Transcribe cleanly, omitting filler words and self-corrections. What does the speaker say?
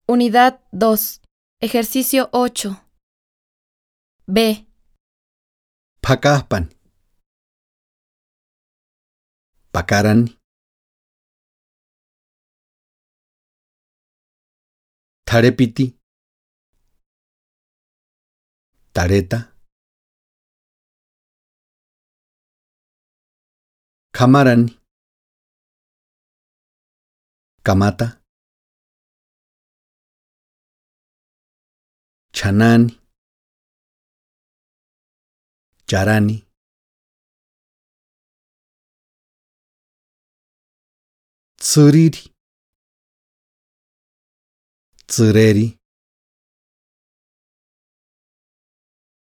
Unidad 2. Ejercicio 8. B. Phakahpan. Pakarani. Tharepiti. Tareta. Khamarani. Kamata. Chanani. Charani. Tsuriri. Tsureri.